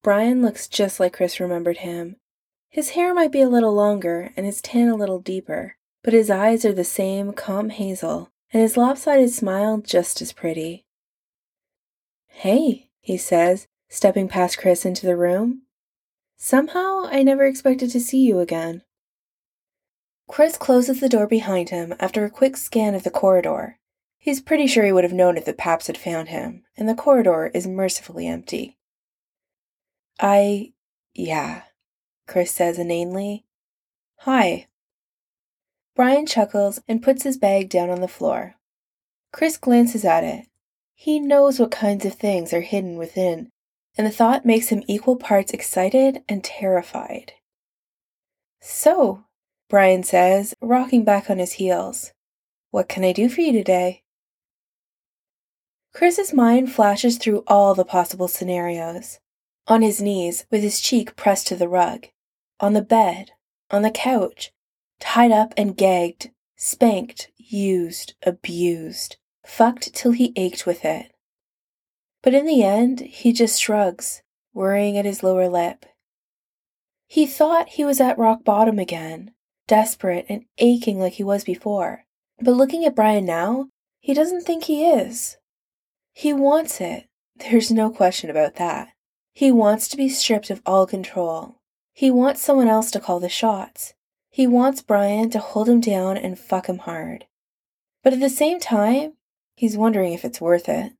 Brian looks just like Chris remembered him. His hair might be a little longer and his tan a little deeper, but his eyes are the same calm hazel, and his lopsided smile just as pretty. "Hey," he says, stepping past Chris into the room. "Somehow I never expected to see you again." Chris closes the door behind him after a quick scan of the corridor. He's pretty sure he would have known if the Paps had found him, and the corridor is mercifully empty. Yeah, Chris says inanely. "Hi." Brian chuckles and puts his bag down on the floor. Chris glances at it. He knows what kinds of things are hidden within, and the thought makes him equal parts excited and terrified. "So," Brian says, rocking back on his heels, "what can I do for you today?" Chris's mind flashes through all the possible scenarios. On his knees, with his cheek pressed to the rug. On the bed. On the couch. Tied up and gagged. Spanked. Used. Abused. Fucked till he ached with it. But in the end, he just shrugs, worrying at his lower lip. He thought he was at rock bottom again, desperate and aching like he was before. But looking at Brian now, he doesn't think he is. He wants it. There's no question about that. He wants to be stripped of all control. He wants someone else to call the shots. He wants Brian to hold him down and fuck him hard. But at the same time, he's wondering if it's worth it.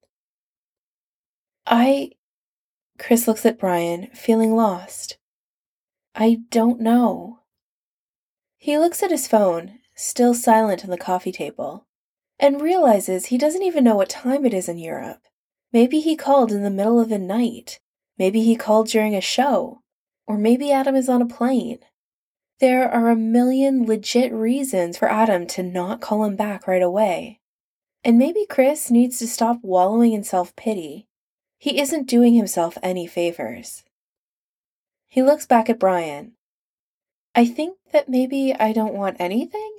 Chris looks at Brian, feeling lost. "I don't know." He looks at his phone, still silent on the coffee table, and realizes he doesn't even know what time it is in Europe. Maybe he called in the middle of the night. Maybe he called during a show. Or maybe Adam is on a plane. There are a million legit reasons for Adam to not call him back right away. And maybe Chris needs to stop wallowing in self-pity. He isn't doing himself any favors. He looks back at Brian. "I think that maybe I don't want anything?"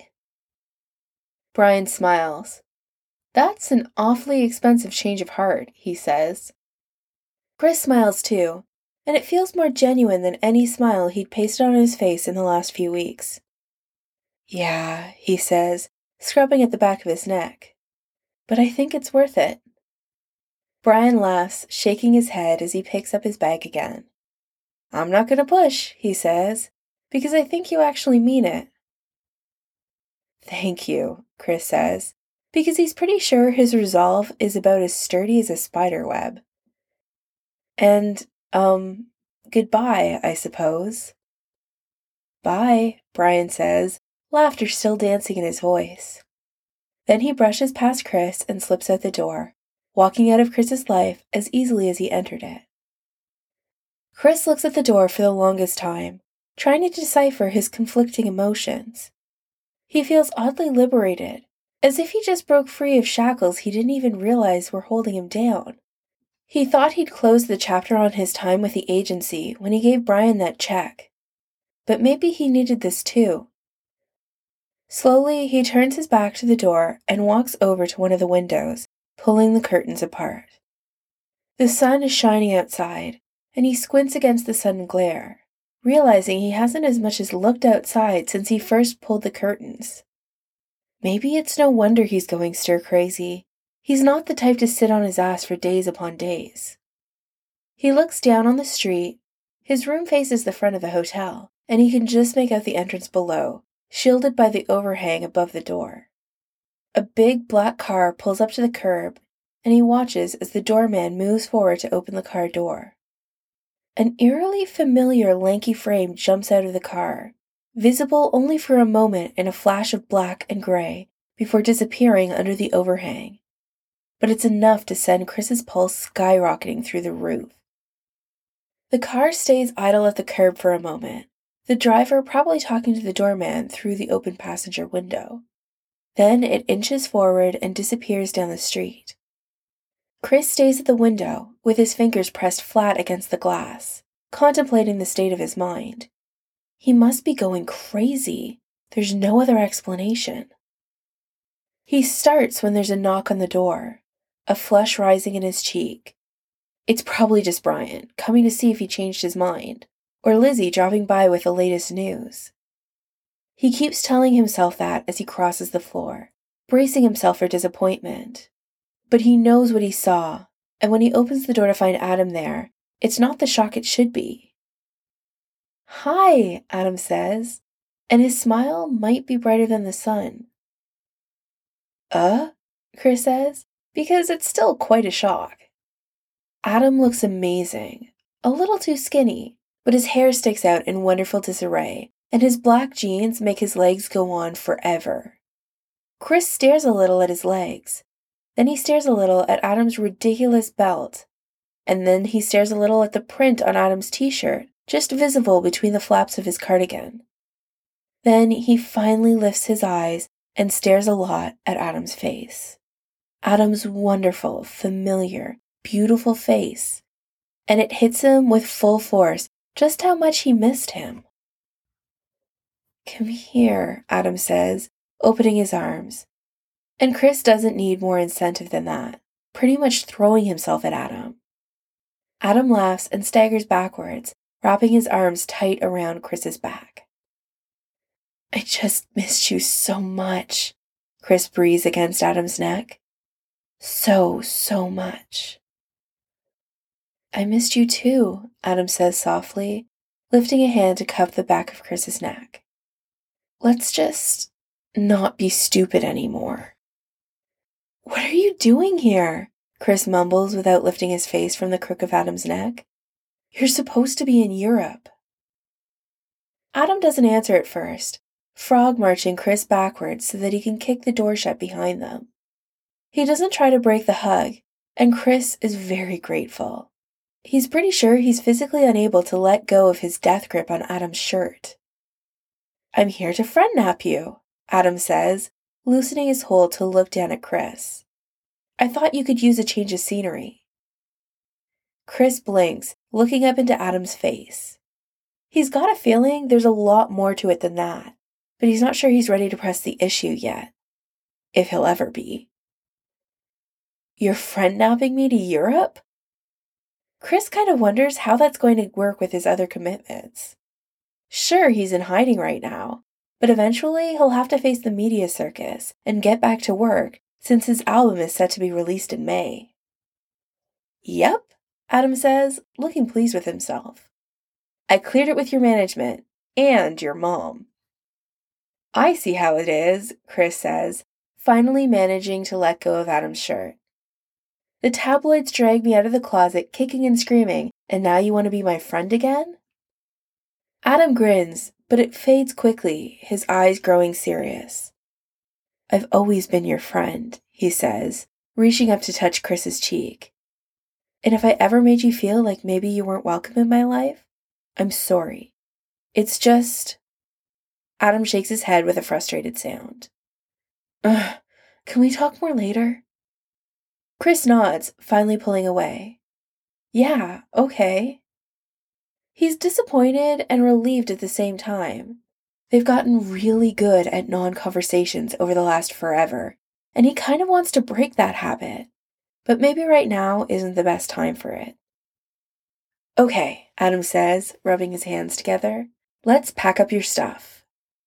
Brian smiles. "That's an awfully expensive change of heart," he says. Chris smiles too, and it feels more genuine than any smile he'd pasted on his face in the last few weeks. "Yeah," he says, scrubbing at the back of his neck. "But I think it's worth it." Brian laughs, shaking his head as he picks up his bag again. "I'm not gonna push," he says, "because I think you actually mean it." "Thank you," Chris says, because he's pretty sure his resolve is about as sturdy as a spider web. "And, goodbye, I suppose." "Bye," Brian says, laughter still dancing in his voice. Then he brushes past Chris and slips out the door, walking out of Chris's life as easily as he entered it. Chris looks at the door for the longest time, trying to decipher his conflicting emotions. He feels oddly liberated, as if he just broke free of shackles he didn't even realize were holding him down. He thought he'd closed the chapter on his time with the agency when he gave Brian that check. But maybe he needed this too. Slowly, he turns his back to the door and walks over to one of the windows, pulling the curtains apart. The sun is shining outside, and he squints against the sudden glare, realizing he hasn't as much as looked outside since he first pulled the curtains. Maybe it's no wonder he's going stir-crazy. He's not the type to sit on his ass for days upon days. He looks down on the street. His room faces the front of the hotel, and he can just make out the entrance below, shielded by the overhang above the door. A big black car pulls up to the curb, and he watches as the doorman moves forward to open the car door. An eerily familiar lanky frame jumps out of the car, visible only for a moment in a flash of black and gray before disappearing under the overhang. But it's enough to send Chris's pulse skyrocketing through the roof. The car stays idle at the curb for a moment, the driver probably talking to the doorman through the open passenger window. Then it inches forward and disappears down the street. Chris stays at the window, with his fingers pressed flat against the glass, contemplating the state of his mind. He must be going crazy. There's no other explanation. He starts when there's a knock on the door, a flush rising in his cheek. It's probably just Brian, coming to see if he changed his mind, or Lizzie dropping by with the latest news. He keeps telling himself that as he crosses the floor, bracing himself for disappointment. But he knows what he saw, and when he opens the door to find Adam there, it's not the shock it should be. "Hi," Adam says, and his smile might be brighter than the sun. Chris says, because it's still quite a shock. Adam looks amazing, a little too skinny, but his hair sticks out in wonderful disarray, and his black jeans make his legs go on forever. Chris stares a little at his legs. Then he stares a little at Adam's ridiculous belt. And then he stares a little at the print on Adam's t-shirt, just visible between the flaps of his cardigan. Then he finally lifts his eyes and stares a lot at Adam's face. Adam's wonderful, familiar, beautiful face. And it hits him with full force just how much he missed him. "Come here," Adam says, opening his arms. And Chris doesn't need more incentive than that, pretty much throwing himself at Adam. Adam laughs and staggers backwards, wrapping his arms tight around Chris's back. "I just missed you so much," Chris breathes against Adam's neck. So much. "I missed you too," Adam says softly, lifting a hand to cup the back of Chris's neck. "Let's just not be stupid anymore." "What are you doing here?" Chris mumbles without lifting his face from the crook of Adam's neck. "You're supposed to be in Europe." Adam doesn't answer at first, frog marching Chris backwards so that he can kick the door shut behind them. He doesn't try to break the hug, and Chris is very grateful. He's pretty sure he's physically unable to let go of his death grip on Adam's shirt. "I'm here to friend nap you," Adam says, loosening his hold to look down at Chris. "I thought you could use a change of scenery." Chris blinks, looking up into Adam's face. He's got a feeling there's a lot more to it than that, but he's not sure he's ready to press the issue yet. If he'll ever be. "You're friend napping me to Europe?" Chris kind of wonders how that's going to work with his other commitments. Sure, he's in hiding right now, but eventually he'll have to face the media circus and get back to work since his album is set to be released in May. "Yep," Adam says, looking pleased with himself. "I cleared it with your management and your mom." "I see how it is," Chris says, finally managing to let go of Adam's shirt. "The tabloids dragged me out of the closet kicking and screaming, and now you want to be my friend again?" Adam grins, but it fades quickly, his eyes growing serious. "I've always been your friend," he says, reaching up to touch Chris's cheek. "And if I ever made you feel like maybe you weren't welcome in my life, I'm sorry. It's just..." Adam shakes his head with a frustrated sound. "Ugh, can we talk more later?" Chris nods, finally pulling away. "Yeah, okay." He's disappointed and relieved at the same time. They've gotten really good at non-conversations over the last forever, and he kind of wants to break that habit. But maybe right now isn't the best time for it. "Okay," Adam says, rubbing his hands together. "Let's pack up your stuff."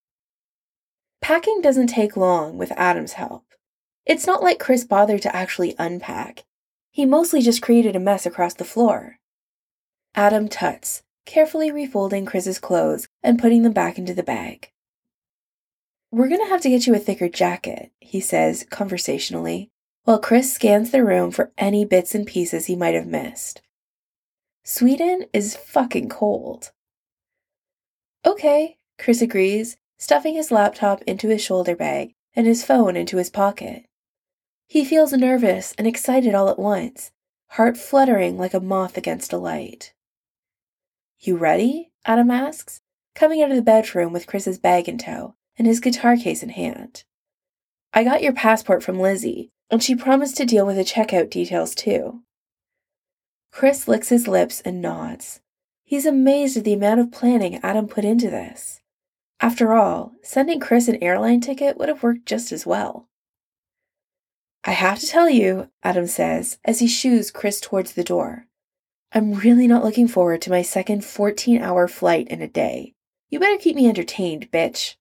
Packing doesn't take long with Adam's help. It's not like Chris bothered to actually unpack. He mostly just created a mess across the floor. Adam tuts, carefully refolding Chris's clothes and putting them back into the bag. "We're gonna have to get you a thicker jacket," he says conversationally, while Chris scans the room for any bits and pieces he might have missed. Sweden is fucking cold. "Okay," Chris agrees, stuffing his laptop into his shoulder bag and his phone into his pocket. He feels nervous and excited all at once, heart fluttering like a moth against a light. "You ready?" Adam asks, coming out of the bedroom with Chris's bag in tow and his guitar case in hand. "I got your passport from Lizzie, and she promised to deal with the checkout details too." Chris licks his lips and nods. He's amazed at the amount of planning Adam put into this. After all, sending Chris an airline ticket would have worked just as well. "I have to tell you," Adam says as he shoos Chris towards the door, I'm really not looking forward to my second 14-hour flight in a day. You better keep me entertained, bitch.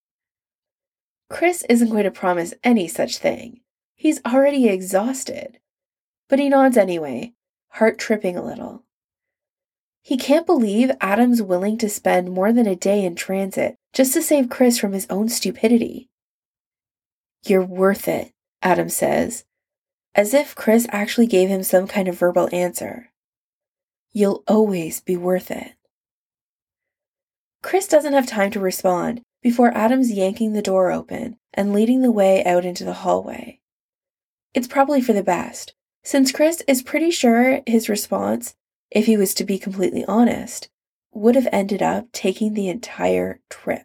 Chris isn't going to promise any such thing. He's already exhausted. But he nods anyway, heart tripping a little. He can't believe Adam's willing to spend more than a day in transit just to save Chris from his own stupidity. You're worth it, Adam says, as if Chris actually gave him some kind of verbal answer. You'll always be worth it. Chris doesn't have time to respond before Adam's yanking the door open and leading the way out into the hallway. It's probably for the best, since Chris is pretty sure his response, if he was to be completely honest, would have ended up taking the entire trip.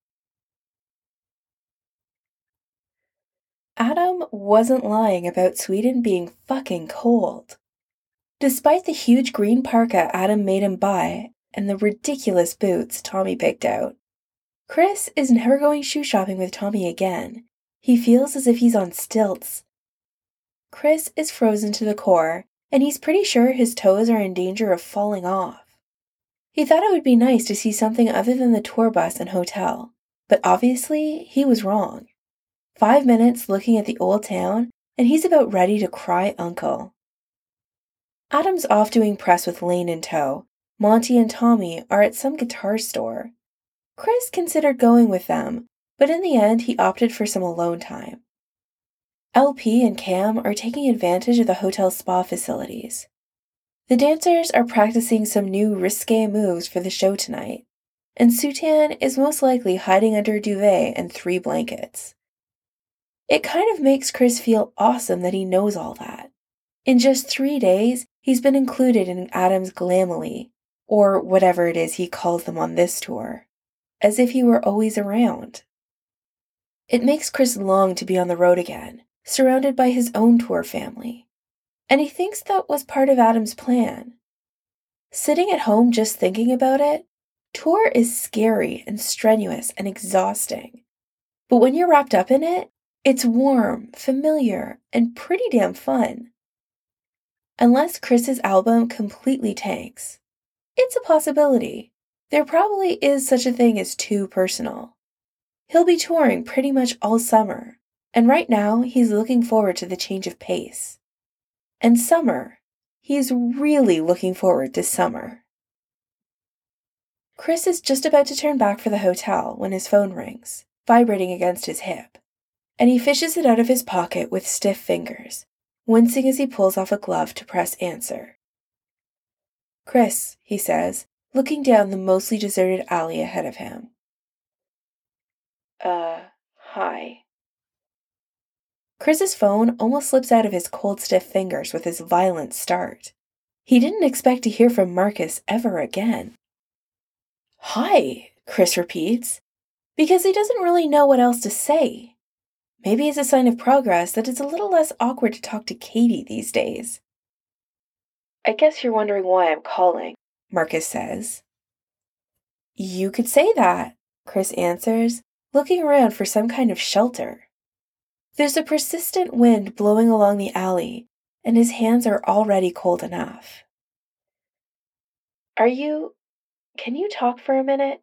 Adam wasn't lying about Sweden being fucking cold. Despite the huge green parka Adam made him buy and the ridiculous boots Tommy picked out, Chris is never going shoe shopping with Tommy again. He feels as if he's on stilts. Chris is frozen to the core, and he's pretty sure his toes are in danger of falling off. He thought it would be nice to see something other than the tour bus and hotel, but obviously he was wrong. 5 minutes looking at the old town, and he's about ready to cry uncle. Adam's off doing press with Lane in tow. Monty and Tommy are at some guitar store. Chris considered going with them, but in the end he opted for some alone time. LP and Cam are taking advantage of the hotel's spa facilities. The dancers are practicing some new risque moves for the show tonight, and Sutan is most likely hiding under a duvet and 3 blankets. It kind of makes Chris feel awesome that he knows all that. In just 3 days, he's been included in Adam's Glamily, or whatever it is he calls them on this tour, as if he were always around. It makes Chris long to be on the road again, surrounded by his own tour family. And he thinks that was part of Adam's plan. Sitting at home just thinking about it, tour is scary and strenuous and exhausting. But when you're wrapped up in it, it's warm, familiar, and pretty damn fun. Unless Chris's album completely tanks. It's a possibility. There probably is such a thing as too personal. He'll be touring pretty much all summer, and right now he's looking forward to the change of pace. And summer, he's really looking forward to summer. Chris is just about to turn back for the hotel when his phone rings, vibrating against his hip, and he fishes it out of his pocket with stiff fingers, wincing as he pulls off a glove to press answer. Chris, he says, looking down the mostly deserted alley ahead of him. Hi. Chris's phone almost slips out of his cold, stiff fingers with his violent start. He didn't expect to hear from Marcus ever again. Hi, Chris repeats, because he doesn't really know what else to say. Maybe it's a sign of progress that it's a little less awkward to talk to Katie these days. I guess you're wondering why I'm calling, Marcus says. You could say that, Chris answers, looking around for some kind of shelter. There's a persistent wind blowing along the alley, and his hands are already cold enough. Can you talk for a minute?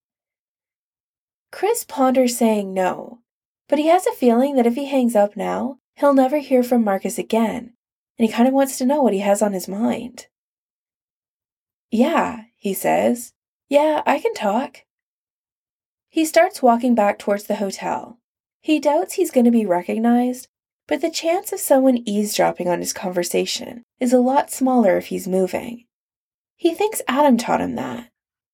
Chris ponders saying no, but he has a feeling that if he hangs up now, he'll never hear from Marcus again, and he kind of wants to know what he has on his mind. Yeah, he says. Yeah, I can talk. He starts walking back towards the hotel. He doubts he's going to be recognized, but the chance of someone eavesdropping on his conversation is a lot smaller if he's moving. He thinks Adam taught him that.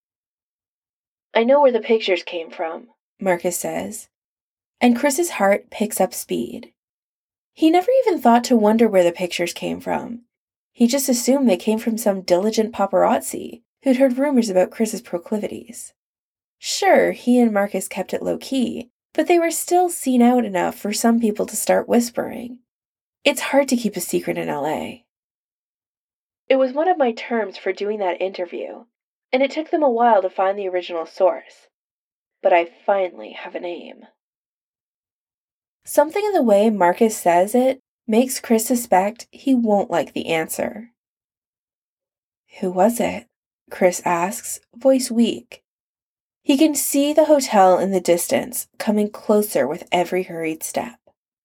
I know where the pictures came from, Marcus says, and Chris's heart picks up speed. He never even thought to wonder where the pictures came from. He just assumed they came from some diligent paparazzi who'd heard rumors about Chris's proclivities. Sure, he and Marcus kept it low-key, but they were still seen out enough for some people to start whispering. It's hard to keep a secret in LA. It was one of my terms for doing that interview, and it took them a while to find the original source. But I finally have a name. Something in the way Marcus says it makes Chris suspect he won't like the answer. Who was it? Chris asks, voice weak. He can see the hotel in the distance, coming closer with every hurried step.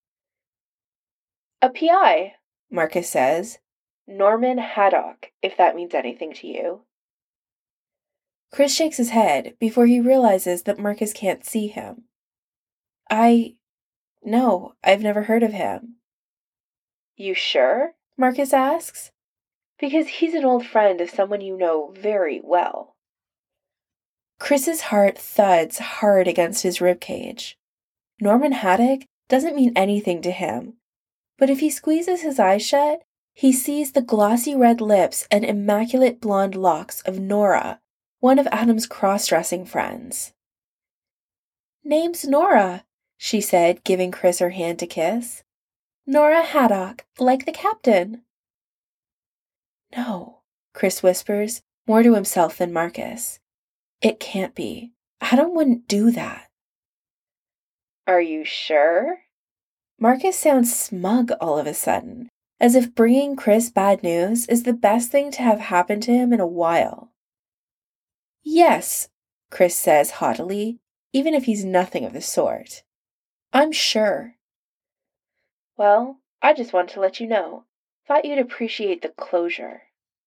A PI, Marcus says. Norman Haddock, if that means anything to you. Chris shakes his head before he realizes that Marcus can't see him. No, I've never heard of him. You sure? Marcus asks. Because he's an old friend of someone you know very well. Chris's heart thuds hard against his ribcage. Norman Haddock doesn't mean anything to him, but if he squeezes his eyes shut, he sees the glossy red lips and immaculate blonde locks of Nora, one of Adam's cross-dressing friends. Name's Nora, she said, giving Chris her hand to kiss. Nora Haddock, like the captain. No, Chris whispers, more to himself than Marcus. It can't be. Adam wouldn't do that. Are you sure? Marcus sounds smug all of a sudden, as if bringing Chris bad news is the best thing to have happened to him in a while. Yes, Chris says haughtily, even if he's nothing of the sort. I'm sure. Well, I just wanted to let you know. Thought you'd appreciate the closure.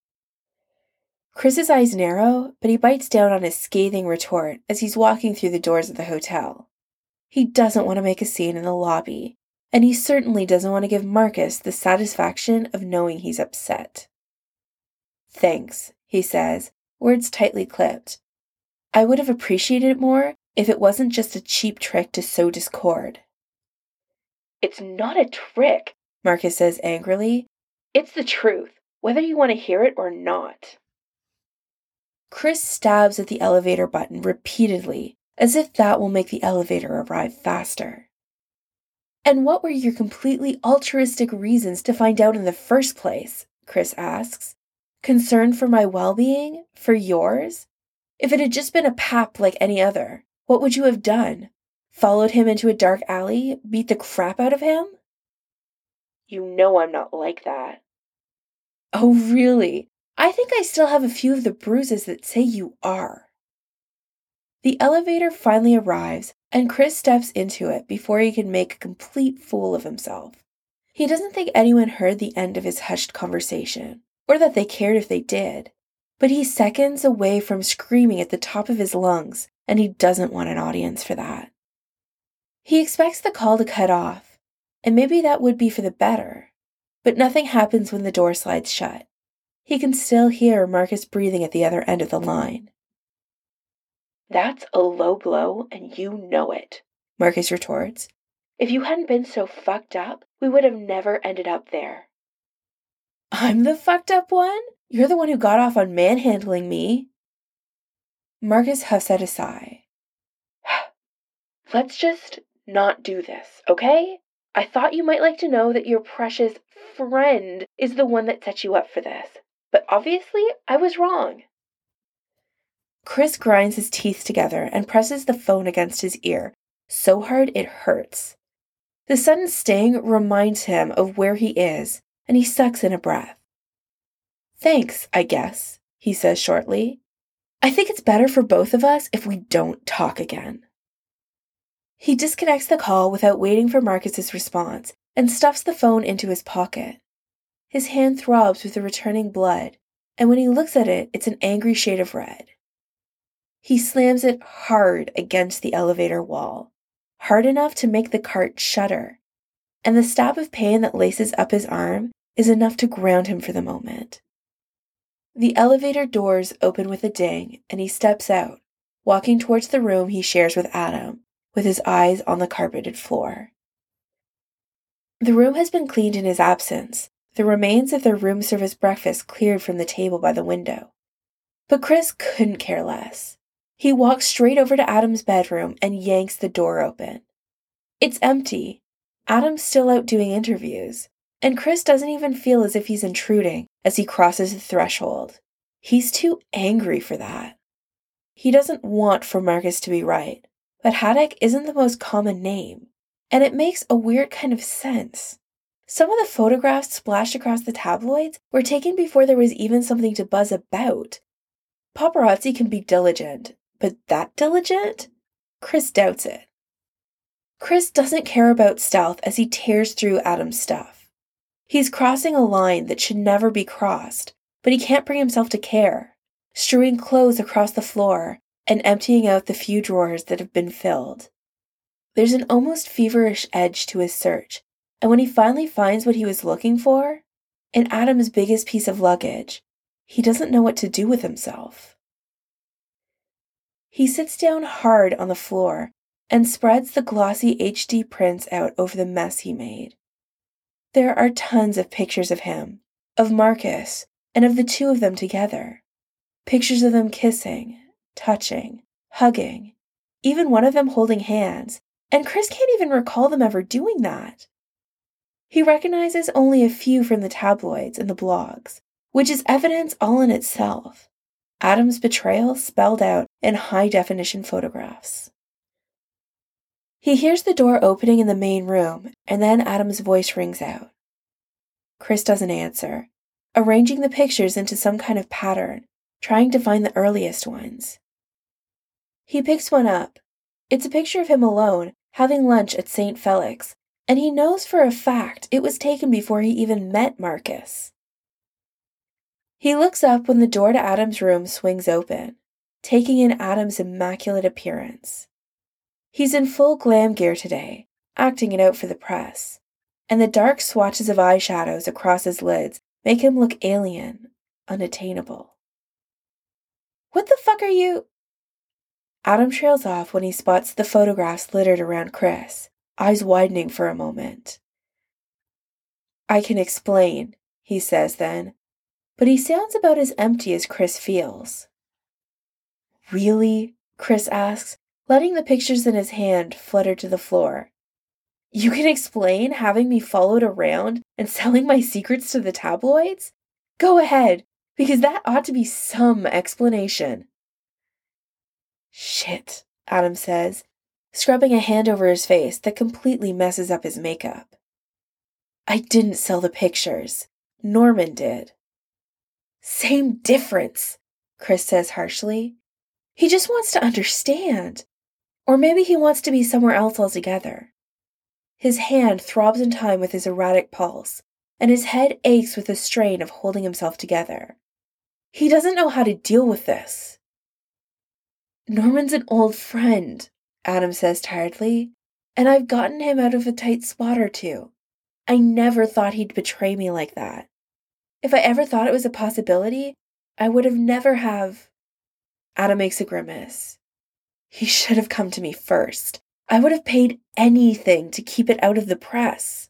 Chris's eyes narrow, but he bites down on his scathing retort as he's walking through the doors of the hotel. He doesn't want to make a scene in the lobby, and he certainly doesn't want to give Marcus the satisfaction of knowing he's upset. Thanks, he says, words tightly clipped. I would have appreciated it more if it wasn't just a cheap trick to sow discord. It's not a trick, Marcus says angrily. It's the truth, whether you want to hear it or not. Chris stabs at the elevator button repeatedly, as if that will make the elevator arrive faster. And what were your completely altruistic reasons to find out in the first place? Chris asks. Concern for my well-being? For yours? If it had just been a pap like any other, what would you have done? Followed him into a dark alley? Beat the crap out of him? You know I'm not like that. Oh, really? I think I still have a few of the bruises that say you are. The elevator finally arrives, and Chris steps into it before he can make a complete fool of himself. He doesn't think anyone heard the end of his hushed conversation, or that they cared if they did, but he's seconds away from screaming at the top of his lungs, and he doesn't want an audience for that. He expects the call to cut off, and maybe that would be for the better, but nothing happens when the door slides shut. He can still hear Marcus breathing at the other end of the line. That's a low blow, and you know it, Marcus retorts. If you hadn't been so fucked up, we would have never ended up there. I'm the fucked up one? You're the one who got off on manhandling me. Marcus huffs out a sigh. Let's just not do this, okay? I thought you might like to know that your precious friend is the one that set you up for this. But obviously, I was wrong. Chris grinds his teeth together and presses the phone against his ear, so hard it hurts. The sudden sting reminds him of where he is, and he sucks in a breath. Thanks, I guess, he says shortly. I think it's better for both of us if we don't talk again. He disconnects the call without waiting for Marcus's response and stuffs the phone into his pocket. His hand throbs with the returning blood, and when he looks at it, it's an angry shade of red. He slams it hard against the elevator wall, hard enough to make the cart shudder, and the stab of pain that laces up his arm is enough to ground him for the moment. The elevator doors open with a ding, and he steps out, walking towards the room he shares with Adam, with his eyes on the carpeted floor. The room has been cleaned in his absence, the remains of their room service breakfast cleared from the table by the window. But Chris couldn't care less. He walks straight over to Adam's bedroom and yanks the door open. It's empty. Adam's still out doing interviews, and Chris doesn't even feel as if he's intruding as he crosses the threshold. He's too angry for that. He doesn't want for Marcus to be right, but Haddock isn't the most common name, and it makes a weird kind of sense. Some of the photographs splashed across the tabloids were taken before there was even something to buzz about. Paparazzi can be diligent, but that diligent? Chris doubts it. Chris doesn't care about stealth as he tears through Adam's stuff. He's crossing a line that should never be crossed, but he can't bring himself to care, strewing clothes across the floor and emptying out the few drawers that have been filled. There's an almost feverish edge to his search, and when he finally finds what he was looking for, in Adam's biggest piece of luggage, he doesn't know what to do with himself. He sits down hard on the floor and spreads the glossy HD prints out over the mess he made. There are tons of pictures of him, of Marcus, and of the two of them together. Pictures of them kissing, touching, hugging, even one of them holding hands, and Chris can't even recall them ever doing that. He recognizes only a few from the tabloids and the blogs, which is evidence all in itself. Adam's betrayal spelled out in high-definition photographs. He hears the door opening in the main room, and then Adam's voice rings out. Chris doesn't answer, arranging the pictures into some kind of pattern, trying to find the earliest ones. He picks one up. It's a picture of him alone, having lunch at St. Felix, and he knows for a fact it was taken before he even met Marcus. He looks up when the door to Adam's room swings open, taking in Adam's immaculate appearance. He's in full glam gear today, acting it out for the press, and the dark swatches of eyeshadows across his lids make him look alien, unattainable. "What the fuck are you?" Adam trails off when he spots the photographs littered around Chris, eyes widening for a moment. "I can explain," he says then, but he sounds about as empty as Chris feels. "Really?" Chris asks, letting the pictures in his hand flutter to the floor. "You can explain having me followed around and selling my secrets to the tabloids? Go ahead, because that ought to be some explanation." "Shit," Adam says, scrubbing a hand over his face that completely messes up his makeup. "I didn't sell the pictures. Norman did." "Same difference," Chris says harshly. "He just wants to understand. Or maybe he wants to be somewhere else altogether." His hand throbs in time with his erratic pulse, and his head aches with the strain of holding himself together. He doesn't know how to deal with this. "Norman's an old friend," Adam says tiredly, "and I've gotten him out of a tight spot or two. I never thought he'd betray me like that. If I ever thought it was a possibility, I would have never have..." Adam makes a grimace. "He should have come to me first. I would have paid anything to keep it out of the press."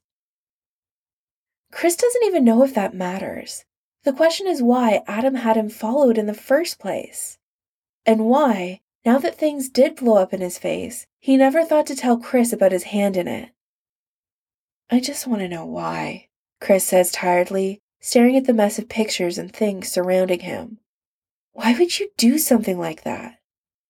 Chris doesn't even know if that matters. The question is why Adam had him followed in the first place. And why, now that things did blow up in his face, he never thought to tell Chris about his hand in it. "I just want to know why," Chris says tiredly, staring at the mess of pictures and things surrounding him. "Why would you do something like that?"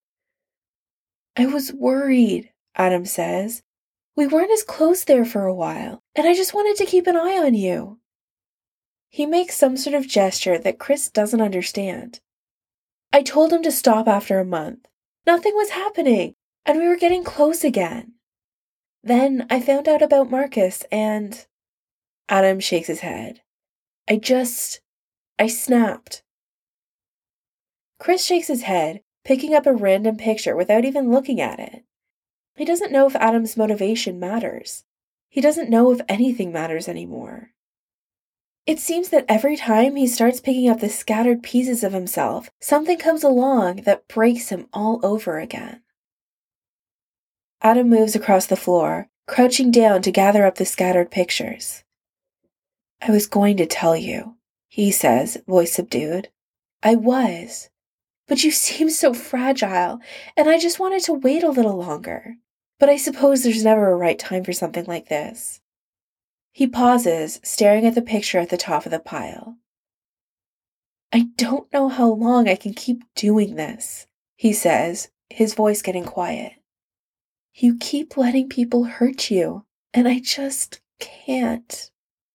"I was worried," Adam says. "We weren't as close there for a while, and I just wanted to keep an eye on you." He makes some sort of gesture that Chris doesn't understand. "I told him to stop after a month. Nothing was happening, and we were getting close again. Then I found out about Marcus and..." Adam shakes his head. I snapped." Chris shakes his head, picking up a random picture without even looking at it. He doesn't know if Adam's motivation matters. He doesn't know if anything matters anymore. It seems that every time he starts picking up the scattered pieces of himself, something comes along that breaks him all over again. Adam moves across the floor, crouching down to gather up the scattered pictures. "I was going to tell you," he says, voice subdued. "I was. But you seem so fragile, and I just wanted to wait a little longer. But I suppose there's never a right time for something like this." He pauses, staring at the picture at the top of the pile. "I don't know how long I can keep doing this," he says, his voice getting quiet. "You keep letting people hurt you, and I just can't."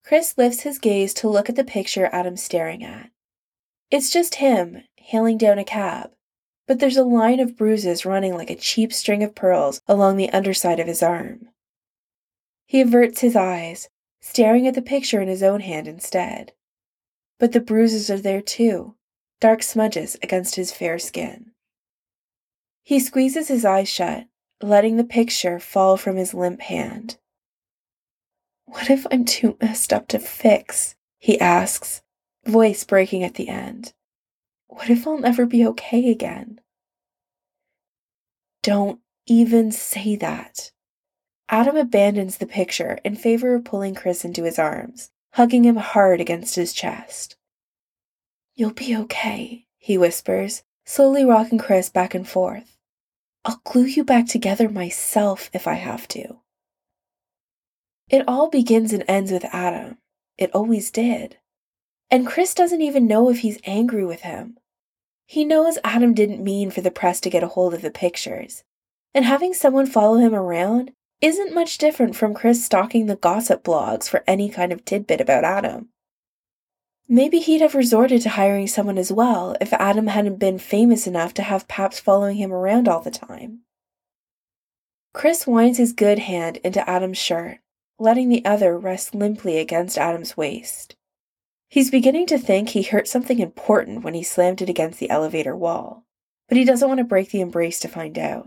Chris lifts his gaze to look at the picture Adam's staring at. It's just him, hailing down a cab, but there's a line of bruises running like a cheap string of pearls along the underside of his arm. He averts his eyes, staring at the picture in his own hand instead. But the bruises are there too, dark smudges against his fair skin. He squeezes his eyes shut, letting the picture fall from his limp hand. What if I'm too messed up to fix? He asks, voice breaking at the end. What if I'll never be okay again? Don't even say that. Adam abandons the picture in favor of pulling Chris into his arms, hugging him hard against his chest. You'll be okay, he whispers, slowly rocking Chris back and forth. I'll glue you back together myself if I have to. It all begins and ends with Adam. It always did. And Chris doesn't even know if he's angry with him. He knows Adam didn't mean for the press to get a hold of the pictures, and having someone follow him around isn't much different from Chris stalking the gossip blogs for any kind of tidbit about Adam. Maybe he'd have resorted to hiring someone as well if Adam hadn't been famous enough to have paps following him around all the time. Chris winds his good hand into Adam's shirt, letting the other rest limply against Adam's waist. He's beginning to think he hurt something important when he slammed it against the elevator wall, but he doesn't want to break the embrace to find out.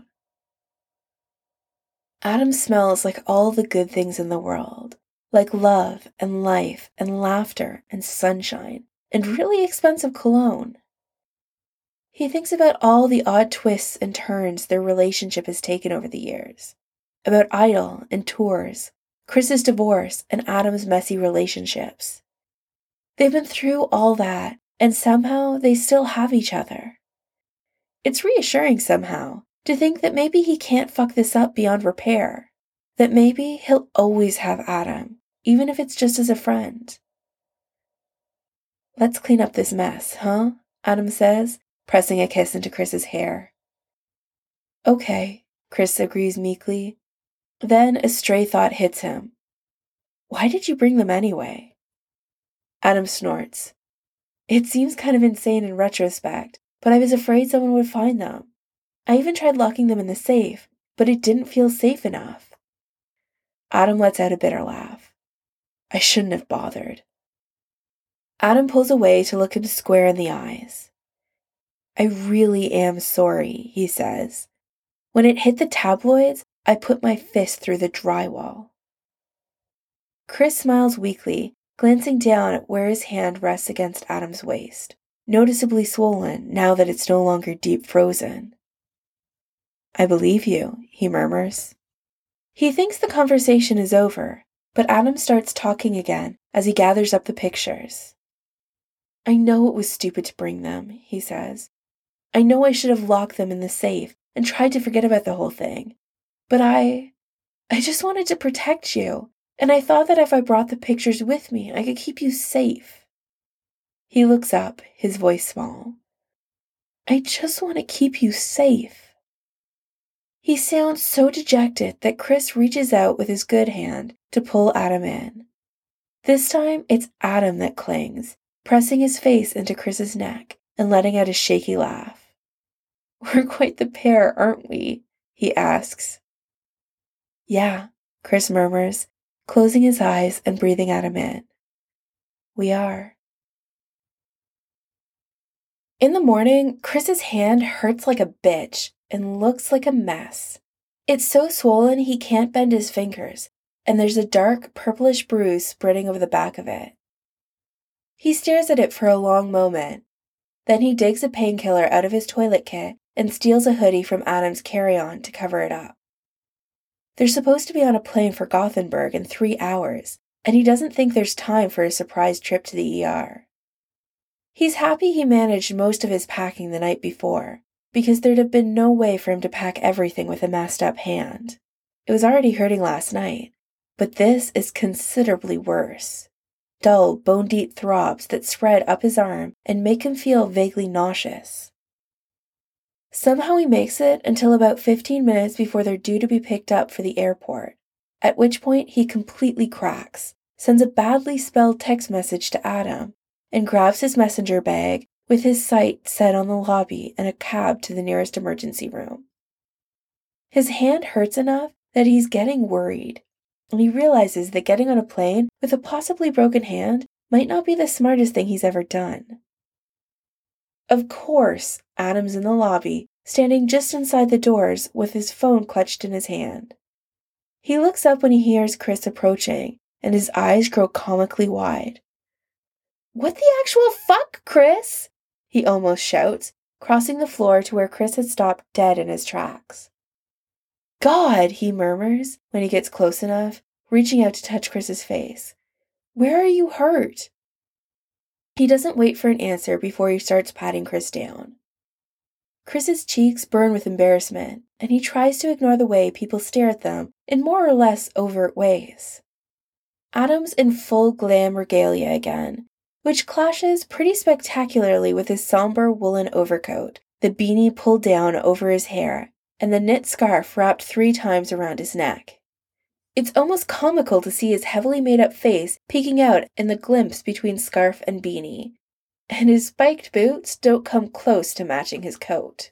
Adam smells like all the good things in the world, like love and life and laughter and sunshine and really expensive cologne. He thinks about all the odd twists and turns their relationship has taken over the years, about Idol and tours, Chris's divorce and Adam's messy relationships. They've been through all that, and somehow they still have each other. It's reassuring somehow to think that maybe he can't fuck this up beyond repair, that maybe he'll always have Adam, even if it's just as a friend. Let's clean up this mess, huh? Adam says, pressing a kiss into Chris's hair. Okay, Chris agrees meekly. Then a stray thought hits him. Why did you bring them anyway? Adam snorts. It seems kind of insane in retrospect, but I was afraid someone would find them. I even tried locking them in the safe, but it didn't feel safe enough. Adam lets out a bitter laugh. I shouldn't have bothered. Adam pulls away to look him square in the eyes. I really am sorry, he says. When it hit the tabloids, I put my fist through the drywall. Chris smiles weakly, glancing down at where his hand rests against Adam's waist, noticeably swollen now that it's no longer deep frozen. I believe you, he murmurs. He thinks the conversation is over, but Adam starts talking again as he gathers up the pictures. I know it was stupid to bring them, he says. I know I should have locked them in the safe and tried to forget about the whole thing. But I just wanted to protect you. And I thought that if I brought the pictures with me, I could keep you safe. He looks up, his voice small. I just want to keep you safe. He sounds so dejected that Chris reaches out with his good hand to pull Adam in. This time, it's Adam that clings, pressing his face into Chris's neck and letting out a shaky laugh. We're quite the pair, aren't we? He asks. Yeah, Chris murmurs, closing his eyes and breathing Adam in. We are. In the morning, Chris's hand hurts like a bitch and looks like a mess. It's so swollen he can't bend his fingers, and there's a dark, purplish bruise spreading over the back of it. He stares at it for a long moment. Then he digs a painkiller out of his toilet kit and steals a hoodie from Adam's carry-on to cover it up. They're supposed to be on a plane for Gothenburg in 3 hours, and he doesn't think there's time for a surprise trip to the ER. He's happy he managed most of his packing the night before, because there'd have been no way for him to pack everything with a messed up hand. It was already hurting last night, but this is considerably worse. Dull, bone-deep throbs that spread up his arm and make him feel vaguely nauseous. Somehow he makes it until about 15 minutes before they're due to be picked up for the airport, at which point he completely cracks, sends a badly spelled text message to Adam and grabs his messenger bag with his sight set on the lobby and a cab to the nearest emergency room. His hand hurts enough that he's getting worried, and he realizes that getting on a plane with a possibly broken hand might not be the smartest thing he's ever done. Of course, Adam's in the lobby, standing just inside the doors with his phone clutched in his hand. He looks up when he hears Chris approaching, and his eyes grow comically wide. "What the actual fuck, Chris?" he almost shouts, crossing the floor to where Chris had stopped dead in his tracks. "God," he murmurs when he gets close enough, reaching out to touch Chris's face. "Where are you hurt?" He doesn't wait for an answer before he starts patting Chris down. Chris's cheeks burn with embarrassment, and he tries to ignore the way people stare at them in more or less overt ways. Adam's in full glam regalia again, which clashes pretty spectacularly with his somber woolen overcoat, the beanie pulled down over his hair, and the knit scarf wrapped 3 times around his neck. It's almost comical to see his heavily made-up face peeking out in the glimpse between scarf and beanie, and his spiked boots don't come close to matching his coat.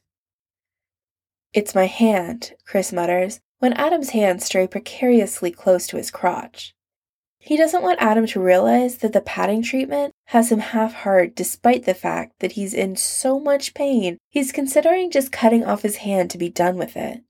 "It's my hand," Chris mutters, when Adam's hands stray precariously close to his crotch. He doesn't want Adam to realize that the patting treatment has him half-hard despite the fact that he's in so much pain he's considering just cutting off his hand to be done with it.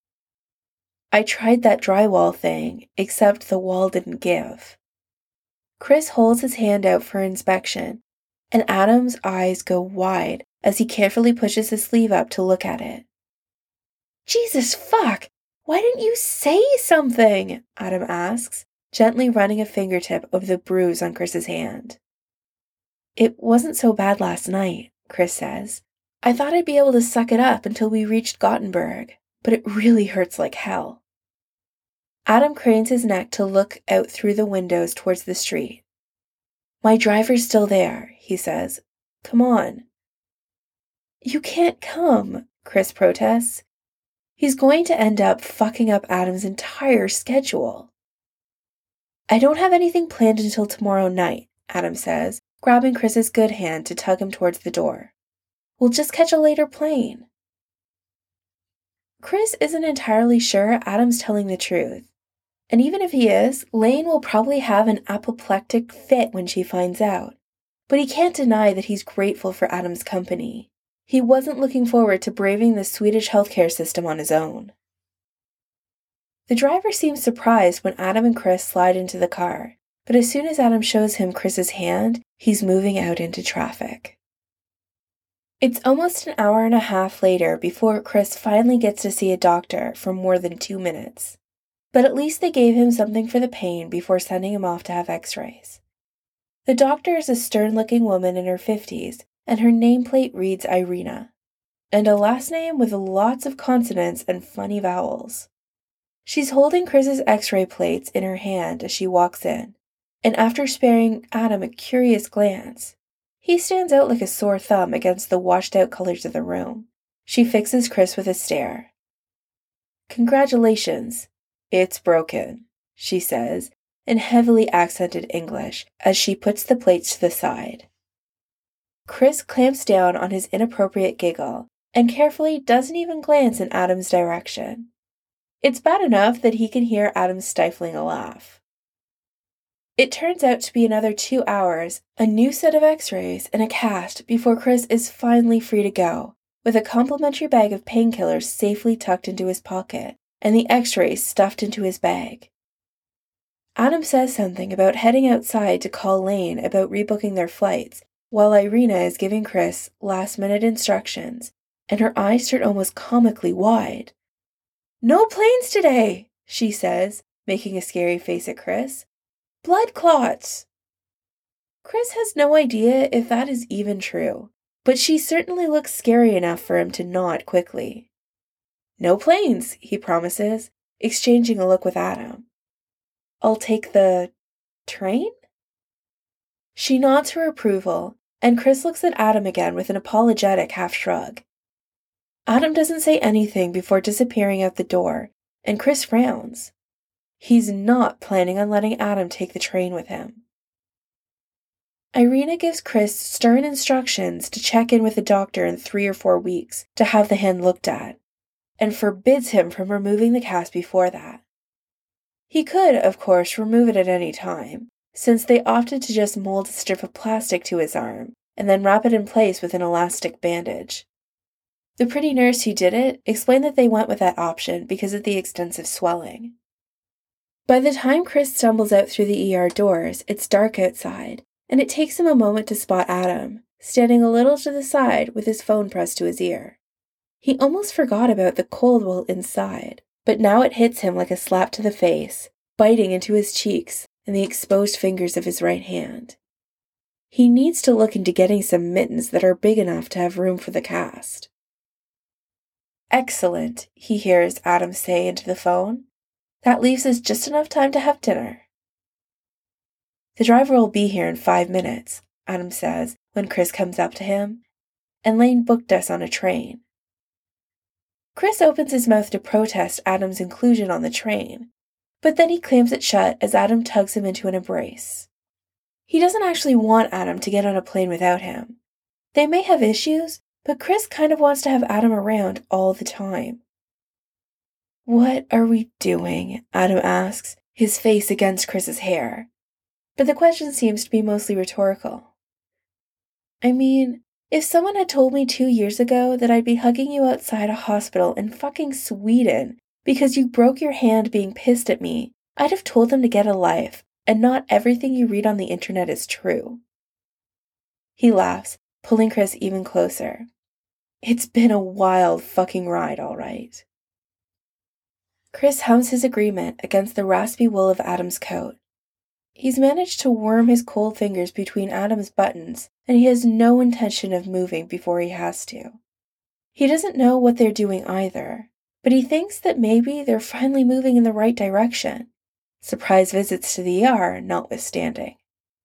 "I tried that drywall thing, except the wall didn't give." Chris holds his hand out for inspection, and Adam's eyes go wide as he carefully pushes his sleeve up to look at it. "Jesus fuck! Why didn't you say something?" Adam asks, gently running a fingertip over the bruise on Chris's hand. "It wasn't so bad last night," Chris says. "I thought I'd be able to suck it up until we reached Gothenburg, but it really hurts like hell." Adam cranes his neck to look out through the windows towards the street. "My driver's still there," he says. "Come on." "You can't come," Chris protests. He's going to end up fucking up Adam's entire schedule. "I don't have anything planned until tomorrow night," Adam says, grabbing Chris's good hand to tug him towards the door. "We'll just catch a later plane." Chris isn't entirely sure Adam's telling the truth. And even if he is, Lane will probably have an apoplectic fit when she finds out. But he can't deny that he's grateful for Adam's company. He wasn't looking forward to braving the Swedish healthcare system on his own. The driver seems surprised when Adam and Chris slide into the car, but as soon as Adam shows him Chris's hand, he's moving out into traffic. It's almost an hour and a half later before Chris finally gets to see a doctor for more than 2 minutes. But at least they gave him something for the pain before sending him off to have x-rays. The doctor is a stern-looking woman in her 50s, and her nameplate reads Irina, and a last name with lots of consonants and funny vowels. She's holding Chris's x-ray plates in her hand as she walks in, and after sparing Adam a curious glance, he stands out like a sore thumb against the washed-out colors of the room. She fixes Chris with a stare. "Congratulations. It's broken," she says, in heavily accented English, as she puts the plates to the side. Chris clamps down on his inappropriate giggle, and carefully doesn't even glance in Adam's direction. It's bad enough that he can hear Adam stifling a laugh. It turns out to be another 2 hours, a new set of x-rays, and a cast before Chris is finally free to go, with a complimentary bag of painkillers safely tucked into his pocket, and the x-rays stuffed into his bag. Adam says something about heading outside to call Lane about rebooking their flights, while Irina is giving Chris last-minute instructions, and her eyes turn almost comically wide. "No planes today," she says, making a scary face at Chris. "Blood clots." Chris has no idea if that is even true, but she certainly looks scary enough for him to nod quickly. "No planes," he promises, exchanging a look with Adam. "I'll take the train?" She nods her approval, and Chris looks at Adam again with an apologetic half-shrug. Adam doesn't say anything before disappearing out the door, and Chris frowns. He's not planning on letting Adam take the train with him. Irina gives Chris stern instructions to check in with the doctor in 3 or 4 weeks to have the hand looked at, and forbids him from removing the cast before that. He could, of course, remove it at any time, since they opted to just mold a strip of plastic to his arm and then wrap it in place with an elastic bandage. The pretty nurse who did it explained that they went with that option because of the extensive swelling. By the time Chris stumbles out through the ER doors, it's dark outside, and it takes him a moment to spot Adam, standing a little to the side with his phone pressed to his ear. He almost forgot about the cold while inside, but now it hits him like a slap to the face, biting into his cheeks and the exposed fingers of his right hand. He needs to look into getting some mittens that are big enough to have room for the cast. "Excellent," he hears Adam say into the phone. "That leaves us just enough time to have dinner." "The driver will be here in 5 minutes," Adam says when Chris comes up to him, "and Lane booked us on a train." Chris opens his mouth to protest Adam's inclusion on the train, but then he clams it shut as Adam tugs him into an embrace. He doesn't actually want Adam to get on a plane without him. They may have issues, but Chris kind of wants to have Adam around all the time. "What are we doing?" Adam asks, his face against Chris's hair. But the question seems to be mostly rhetorical. "I mean, if someone had told me 2 years ago that I'd be hugging you outside a hospital in fucking Sweden because you broke your hand being pissed at me, I'd have told them to get a life, and not everything you read on the internet is true." He laughs, pulling Chris even closer. "It's been a wild fucking ride, all right." Chris hums his agreement against the raspy wool of Adam's coat. He's managed to worm his cold fingers between Adam's buttons, and he has no intention of moving before he has to. He doesn't know what they're doing either, but he thinks that maybe they're finally moving in the right direction, surprise visits to the ER notwithstanding.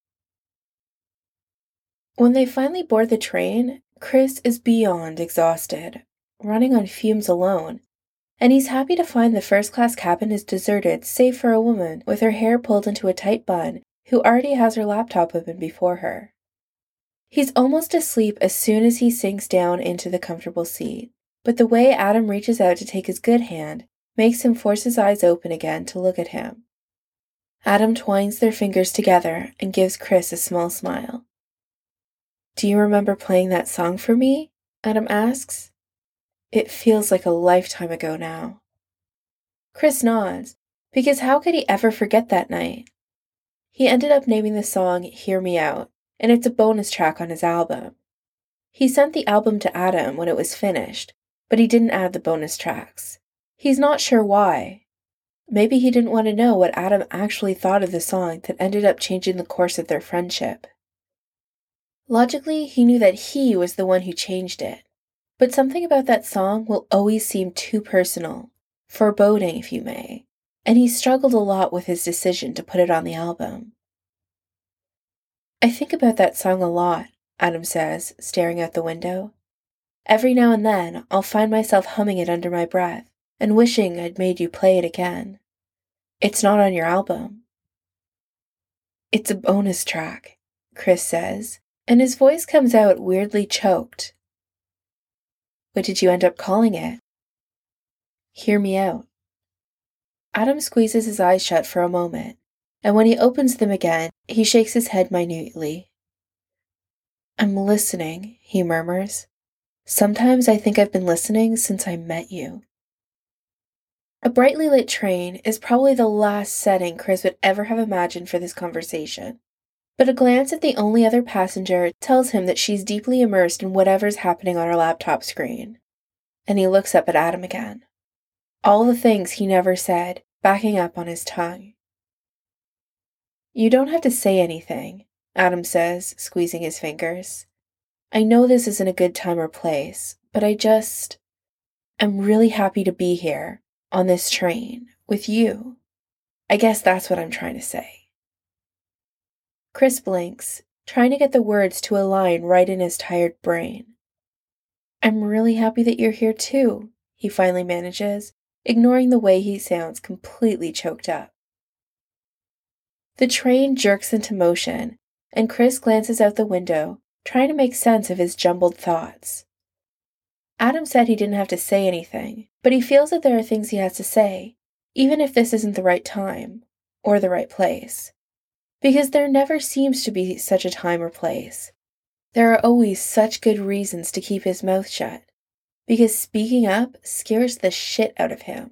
When they finally board the train, Chris is beyond exhausted, running on fumes alone, and he's happy to find the first-class cabin is deserted save for a woman with her hair pulled into a tight bun who already has her laptop open before her. He's almost asleep as soon as he sinks down into the comfortable seat, but the way Adam reaches out to take his good hand makes him force his eyes open again to look at him. Adam twines their fingers together and gives Chris a small smile. "Do you remember playing that song for me?" Adam asks. It feels like a lifetime ago now. Chris nods, because how could he ever forget that night? He ended up naming the song Hear Me Out, and it's a bonus track on his album. He sent the album to Adam when it was finished, but he didn't add the bonus tracks. He's not sure why. Maybe he didn't want to know what Adam actually thought of the song that ended up changing the course of their friendship. Logically, he knew that he was the one who changed it. But something about that song will always seem too personal, foreboding if you may, and he struggled a lot with his decision to put it on the album. "I think about that song a lot," Adam says, staring out the window. "Every now and then, I'll find myself humming it under my breath, and wishing I'd made you play it again. It's not on your album." "It's a bonus track," Chris says, and his voice comes out weirdly choked. "What did you end up calling it?" "Hear Me Out." Adam squeezes his eyes shut for a moment, and when he opens them again, he shakes his head minutely. "I'm listening," he murmurs. "Sometimes I think I've been listening since I met you." A brightly lit train is probably the last setting Chris would ever have imagined for this conversation, but a glance at the only other passenger tells him that she's deeply immersed in whatever's happening on her laptop screen. And he looks up at Adam again. All the things he never said, backing up on his tongue. "You don't have to say anything," Adam says, squeezing his fingers. "I know this isn't a good time or place, but I'm really happy to be here, on this train, with you. I guess that's what I'm trying to say." Chris blinks, trying to get the words to align right in his tired brain. "I'm really happy that you're here too," he finally manages, ignoring the way he sounds completely choked up. The train jerks into motion, and Chris glances out the window, trying to make sense of his jumbled thoughts. Adam said he didn't have to say anything, but he feels that there are things he has to say, even if this isn't the right time, or the right place. Because there never seems to be such a time or place. There are always such good reasons to keep his mouth shut, because speaking up scares the shit out of him.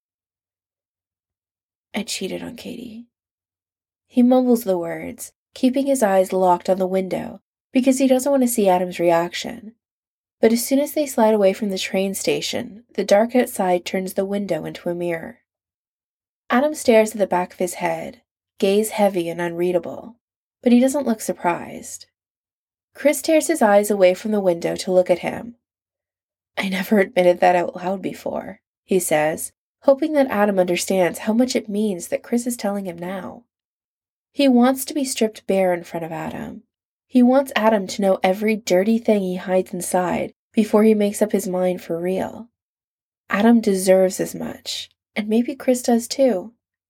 I cheated on Katie. He mumbles the words, keeping his eyes locked on the window, because he doesn't want to see Adam's reaction. But as soon as they slide away from the train station, the dark outside turns the window into a mirror. Adam stares at the back of his head, gaze heavy and unreadable, but he doesn't look surprised. Chris tears his eyes away from the window to look at him. I never admitted that out loud before, he says, hoping that Adam understands how much it means that Chris is telling him now. He wants to be stripped bare in front of Adam. He wants Adam to know every dirty thing he hides inside before he makes up his mind for real. Adam deserves as much, and maybe Chris does too.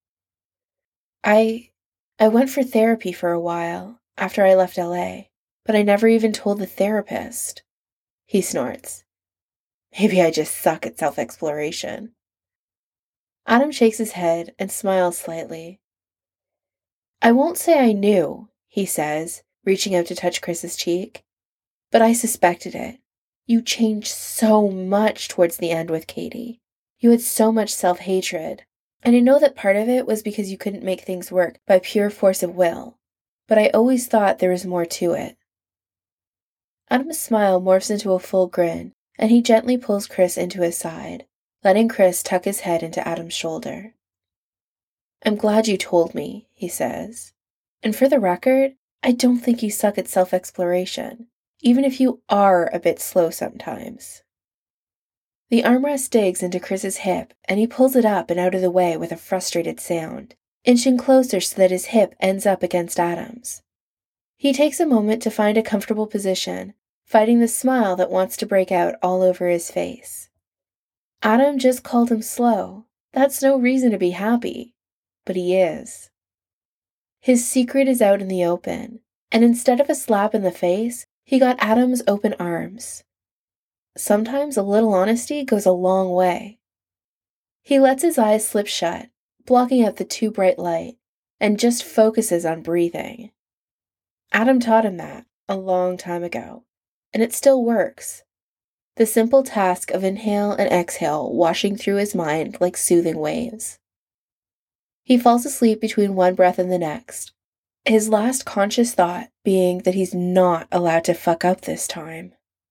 I went for therapy for a while after I left LA, but I never even told the therapist. He snorts. Maybe I just suck at self-exploration. Adam shakes his head and smiles slightly. I won't say I knew, he says, reaching out to touch Chris's cheek, but I suspected it. You changed so much towards the end with Katie. You had so much self-hatred, and I know that part of it was because you couldn't make things work by pure force of will, but I always thought there was more to it. Adam's smile morphs into a full grin, and he gently pulls Chris into his side, letting Chris tuck his head into Adam's shoulder. I'm glad you told me, he says. And for the record, I don't think you suck at self-exploration, even if you are a bit slow sometimes. The armrest digs into Chris's hip, and he pulls it up and out of the way with a frustrated sound, inching closer so that his hip ends up against Adam's. He takes a moment to find a comfortable position, fighting the smile that wants to break out all over his face. Adam just called him slow. That's no reason to be happy. But he is. His secret is out in the open, and instead of a slap in the face, he got Adam's open arms. Sometimes a little honesty goes a long way. He lets his eyes slip shut, blocking out the too bright light, and just focuses on breathing. Adam taught him that a long time ago, and it still works. The simple task of inhale and exhale washing through his mind like soothing waves. He falls asleep between one breath and the next, his last conscious thought being that he's not allowed to fuck up this time.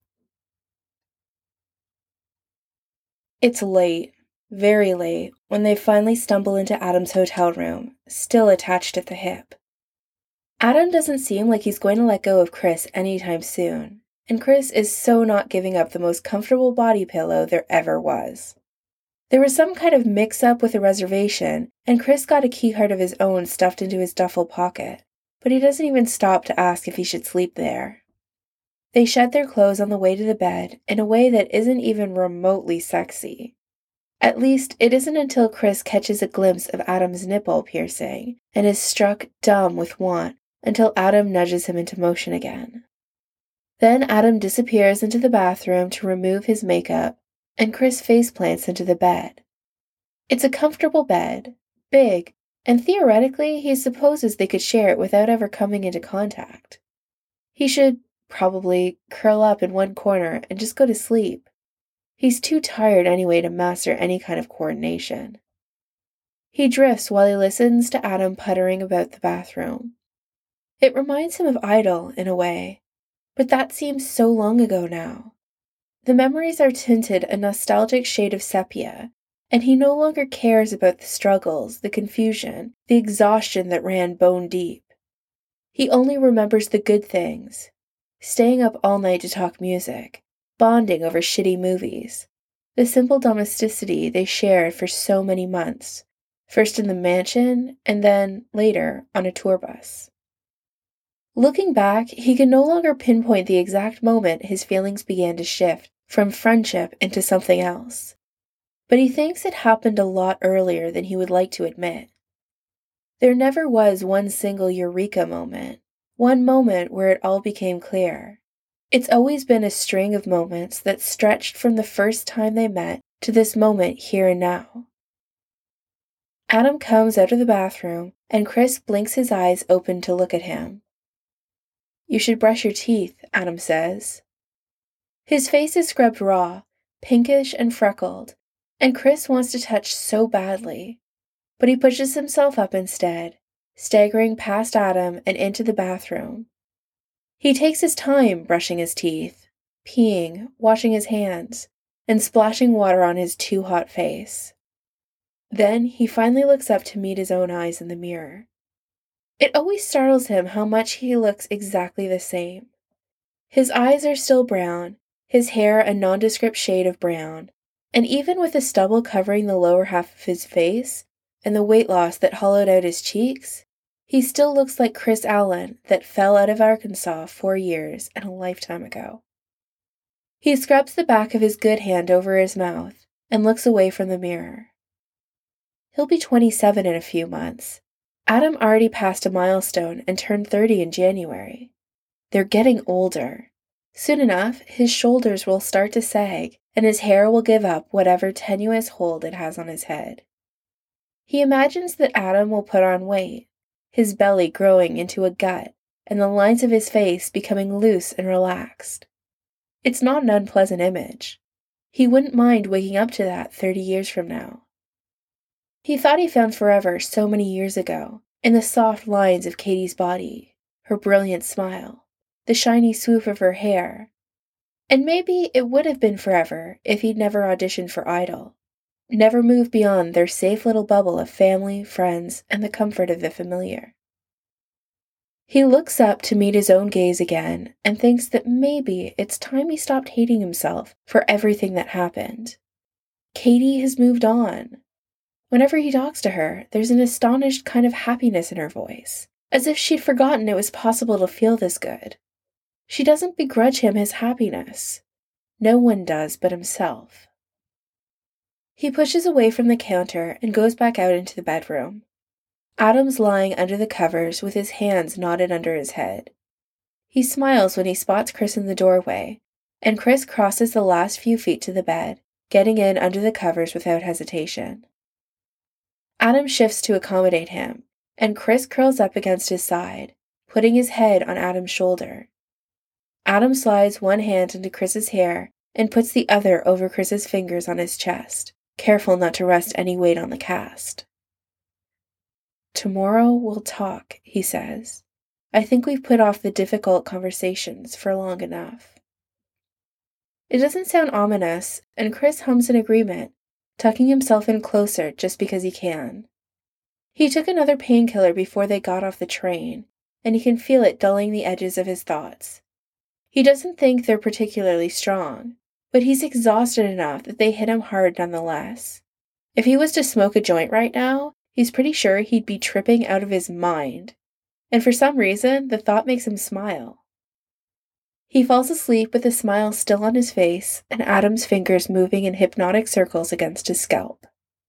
It's late, very late, when they finally stumble into Adam's hotel room, still attached at the hip. Adam doesn't seem like he's going to let go of Chris anytime soon, and Chris is so not giving up the most comfortable body pillow there ever was. There was some kind of mix-up with a reservation, and Chris got a keycard of his own stuffed into his duffel pocket, but he doesn't even stop to ask if he should sleep there. They shed their clothes on the way to the bed in a way that isn't even remotely sexy. At least, it isn't until Chris catches a glimpse of Adam's nipple piercing and is struck dumb with want until Adam nudges him into motion again. Then Adam disappears into the bathroom to remove his makeup, and Chris faceplants into the bed. It's a comfortable bed, big, and theoretically he supposes they could share it without ever coming into contact. He should probably curl up in one corner and just go to sleep. He's too tired anyway to master any kind of coordination. He drifts while he listens to Adam puttering about the bathroom. It reminds him of Idol in a way, but that seems so long ago now. The memories are tinted a nostalgic shade of sepia, and he no longer cares about the struggles, the confusion, the exhaustion that ran bone deep. He only remembers the good things, staying up all night to talk music, bonding over shitty movies, the simple domesticity they shared for so many months, first in the mansion and then, later, on a tour bus. Looking back, he can no longer pinpoint the exact moment his feelings began to shift from friendship into something else. But he thinks it happened a lot earlier than he would like to admit. There never was one single eureka moment, one moment where it all became clear. It's always been a string of moments that stretched from the first time they met to this moment here and now. Adam comes out of the bathroom, and Chris blinks his eyes open to look at him. "You should brush your teeth," Adam says. His face is scrubbed raw, pinkish and freckled, and Chris wants to touch so badly, but he pushes himself up instead, staggering past Adam and into the bathroom. He takes his time brushing his teeth, peeing, washing his hands, and splashing water on his too hot face. Then he finally looks up to meet his own eyes in the mirror. It always startles him how much he looks exactly the same. His eyes are still brown, his hair a nondescript shade of brown, and even with the stubble covering the lower half of his face and the weight loss that hollowed out his cheeks, he still looks like Chris Allen that fell out of Arkansas 4 years and a lifetime ago. He scrubs the back of his good hand over his mouth and looks away from the mirror. He'll be 27 in a few months. Adam already passed a milestone and turned 30 in January. They're getting older. Soon enough, his shoulders will start to sag, and his hair will give up whatever tenuous hold it has on his head. He imagines that Adam will put on weight, his belly growing into a gut, and the lines of his face becoming loose and relaxed. It's not an unpleasant image. He wouldn't mind waking up to that 30 years from now. He thought he found forever so many years ago, in the soft lines of Katie's body, her brilliant smile, the shiny swoop of her hair. And maybe it would have been forever if he'd never auditioned for Idol, never moved beyond their safe little bubble of family, friends, and the comfort of the familiar. He looks up to meet his own gaze again and thinks that maybe it's time he stopped hating himself for everything that happened. Katie has moved on. Whenever he talks to her, there's an astonished kind of happiness in her voice, as if she'd forgotten it was possible to feel this good. She doesn't begrudge him his happiness. No one does but himself. He pushes away from the counter and goes back out into the bedroom. Adam's lying under the covers with his hands knotted under his head. He smiles when he spots Chris in the doorway, and Chris crosses the last few feet to the bed, getting in under the covers without hesitation. Adam shifts to accommodate him, and Chris curls up against his side, putting his head on Adam's shoulder. Adam slides one hand into Chris's hair and puts the other over Chris's fingers on his chest, careful not to rest any weight on the cast. "Tomorrow we'll talk," he says. "I think we've put off the difficult conversations for long enough." It doesn't sound ominous, and Chris hums in agreement, tucking himself in closer just because he can. He took another painkiller before they got off the train, and he can feel it dulling the edges of his thoughts. He doesn't think they're particularly strong, but he's exhausted enough that they hit him hard nonetheless. If he was to smoke a joint right now, he's pretty sure he'd be tripping out of his mind, and for some reason, the thought makes him smile. He falls asleep with the smile still on his face and Adam's fingers moving in hypnotic circles against his scalp.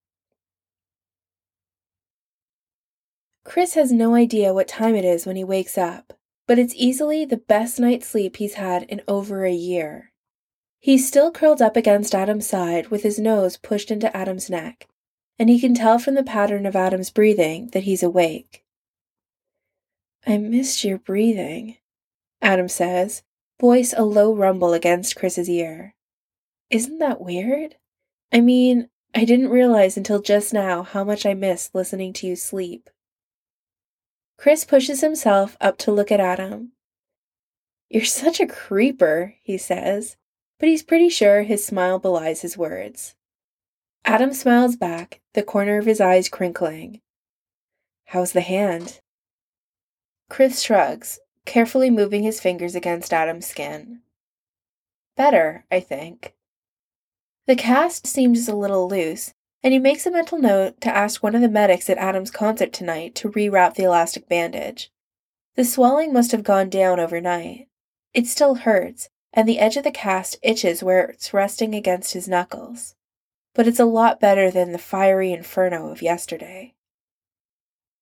Chris has no idea what time it is when he wakes up, but it's easily the best night's sleep he's had in over a year. He's still curled up against Adam's side with his nose pushed into Adam's neck, and he can tell from the pattern of Adam's breathing that he's awake. "I missed your breathing," Adam says, voice a low rumble against Chris's ear. "Isn't that weird? I mean, I didn't realize until just now how much I missed listening to you sleep." Chris pushes himself up to look at Adam. "You're such a creeper," he says, but he's pretty sure his smile belies his words. Adam smiles back, the corner of his eyes crinkling. "How's the hand?" Chris shrugs, carefully moving his fingers against Adam's skin. "Better, I think." The cast seems a little loose, and he makes a mental note to ask one of the medics at Adam's concert tonight to rewrap the elastic bandage. The swelling must have gone down overnight. It still hurts, and the edge of the cast itches where it's resting against his knuckles. But it's a lot better than the fiery inferno of yesterday.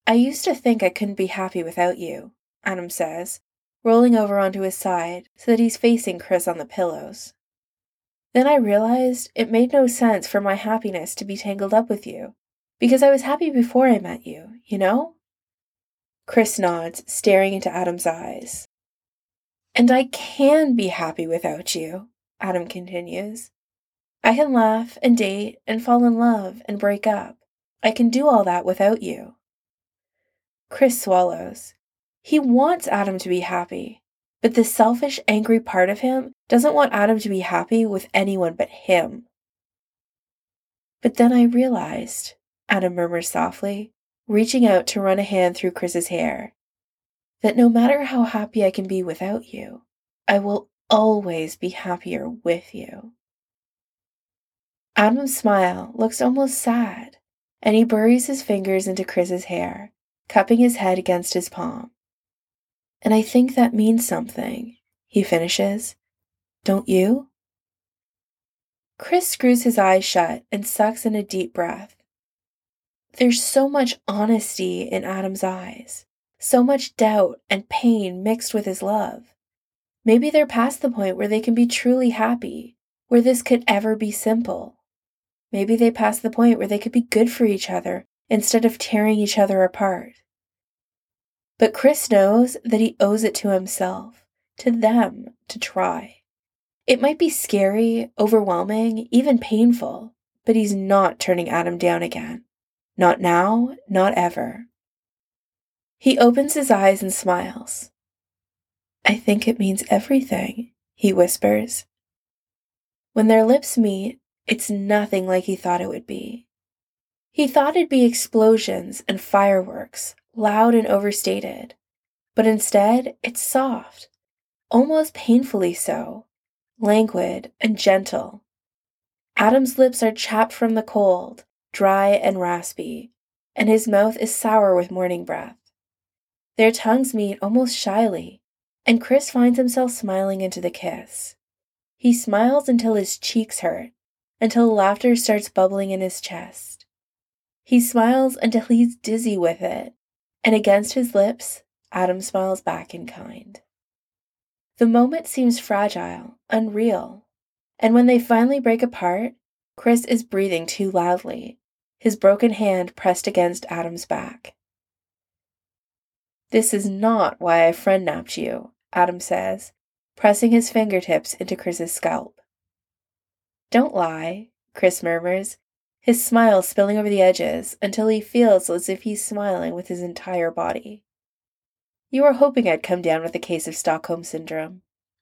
I used to think I couldn't be happy without you, Adam says, rolling over onto his side so that he's facing Chris on the pillows. Then I realized it made no sense for my happiness to be tangled up with you, because I was happy before I met you, you know? Chris nods, staring into Adam's eyes. And I can be happy without you, Adam continues. I can laugh and date and fall in love and break up. I can do all that without you. Chris swallows. He wants Adam to be happy, but the selfish, angry part of him doesn't want Adam to be happy with anyone but him. But then I realized, Adam murmurs softly, reaching out to run a hand through Chris's hair, that no matter how happy I can be without you, I will always be happier with you. Adam's smile looks almost sad, and he buries his fingers into Chris's hair, cupping his head against his palm. And I think that means something, he finishes. Don't you? Chris screws his eyes shut and sucks in a deep breath. There's so much honesty in Adam's eyes, so much doubt and pain mixed with his love. Maybe they're past the point where they can be truly happy, where this could ever be simple. Maybe they passed the point where they could be good for each other instead of tearing each other apart. But Chris knows that he owes it to himself, to them, to try. It might be scary, overwhelming, even painful, but he's not turning Adam down again. Not now, not ever. He opens his eyes and smiles. I think it means everything, he whispers. When their lips meet, it's nothing like he thought it would be. He thought it'd be explosions and fireworks, loud and overstated. But instead, it's soft, almost painfully so, languid and gentle. Adam's lips are chapped from the cold, dry and raspy, and his mouth is sour with morning breath. Their tongues meet almost shyly, and Chris finds himself smiling into the kiss. He smiles until his cheeks hurt, until laughter starts bubbling in his chest. He smiles until he's dizzy with it, and against his lips, Adam smiles back in kind. The moment seems fragile, unreal, and when they finally break apart, Chris is breathing too loudly, his broken hand pressed against Adam's back. This is not why I friend-napped you, Adam says, pressing his fingertips into Chris's scalp. Don't lie, Chris murmurs, his smile spilling over the edges until he feels as if he's smiling with his entire body. You were hoping I'd come down with a case of Stockholm Syndrome.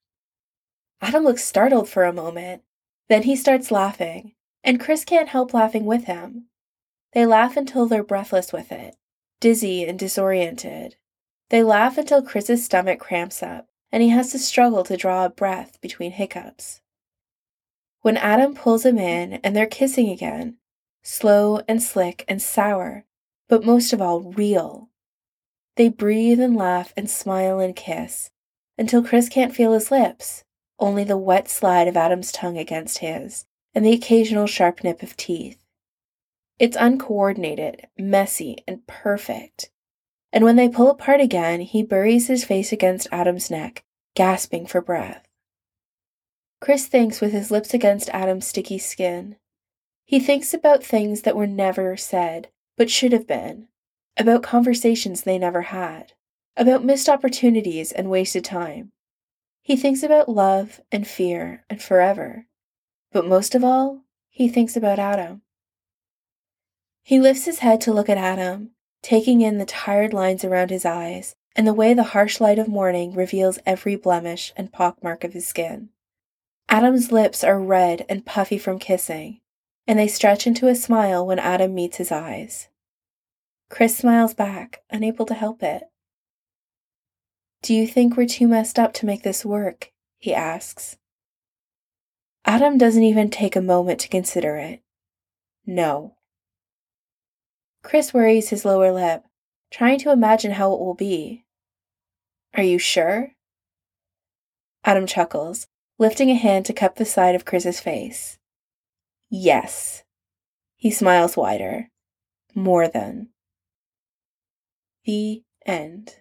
Adam looks startled for a moment. Then he starts laughing, and Chris can't help laughing with him. They laugh until they're breathless with it, dizzy and disoriented. They laugh until Chris's stomach cramps up, and he has to struggle to draw a breath between hiccups. When Adam pulls him in and they're kissing again, slow and slick and sour, but most of all real. They breathe and laugh and smile and kiss, until Chris can't feel his lips, only the wet slide of Adam's tongue against his, and the occasional sharp nip of teeth. It's uncoordinated, messy, and perfect. And when they pull apart again, he buries his face against Adam's neck, gasping for breath. Chris thinks with his lips against Adam's sticky skin. He thinks about things that were never said, but should have been, about conversations they never had, about missed opportunities and wasted time. He thinks about love and fear and forever. But most of all, he thinks about Adam. He lifts his head to look at Adam, taking in the tired lines around his eyes and the way the harsh light of morning reveals every blemish and pockmark of his skin. Adam's lips are red and puffy from kissing, and they stretch into a smile when Adam meets his eyes. Chris smiles back, unable to help it. Do you think we're too messed up to make this work? He asks. Adam doesn't even take a moment to consider it. No. Chris worries his lower lip, trying to imagine how it will be. Are you sure? Adam chuckles, lifting a hand to cup the side of Chris's face. Yes. He smiles wider. More than. The end.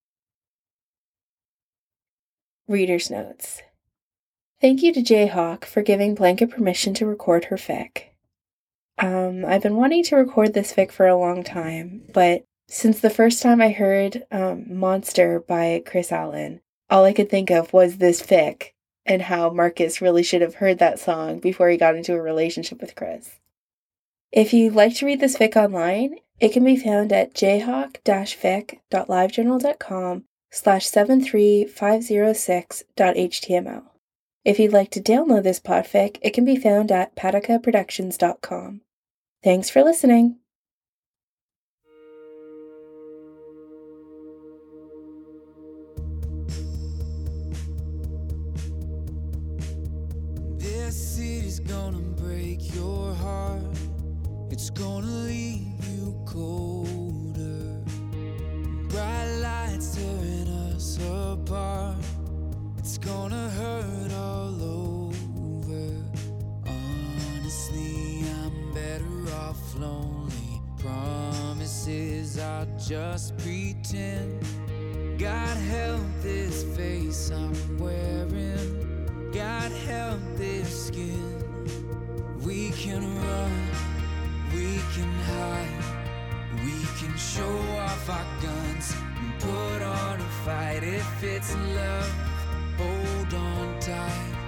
Reader's Notes. Thank you to Jayhawk for giving Blanket permission to record her fic. I've been wanting to record this fic for a long time, but since the first time I heard Monster by Chris Allen, all I could think of was this fic and how Marcus really should have heard that song before he got into a relationship with Chris. If you'd like to read this fic online, it can be found at jayhawk-fic.livejournal.com/73506.html. If you'd like to download this podfic, it can be found at patacaproductions.com. Thanks for listening. This city's gonna break your heart. It's gonna leave you colder. Bright lights tearing us apart. It's gonna hurt all over. Honestly, I'm better off lonely. Promises I'll just pretend. God help this face I'm wearing. God help this skin. We can run, we can hide, we can show off our guns and put on a fight. If it's love, hold on tight.